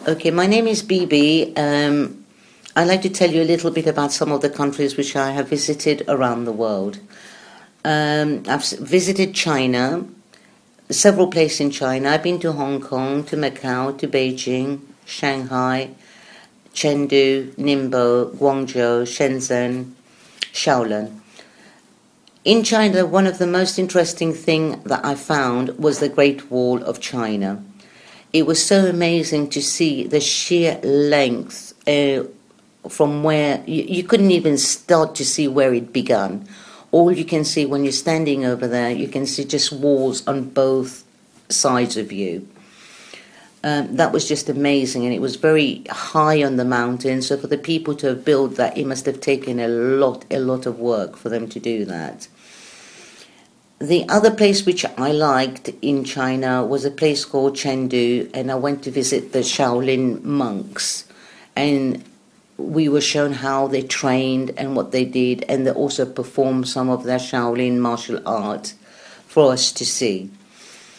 Okay, my name is Bibi. I'd like to tell you a little bit about some of the countries which I have visited around the world. I've visited China, several places in China. I've been to Hong Kong, to Macau, to Beijing, Shanghai, Chengdu, Ningbo, Guangzhou, Shenzhen, Shaolin. In China, one of the most interesting things that I found was the Great Wall of China. It was so amazing to see the sheer length from where you couldn't even start to see where it began. All you can see when you're standing over there, you can see just walls on both sides of you. That was just amazing, and it was very high on the mountain. So for the people to have built that, it must have taken a lot of work for them to do that. The other place which I liked in China was a place called Chengdu, and I went to visit the Shaolin monks, and we were shown how they trained and what they did, and they also performed some of their Shaolin martial art for us to see.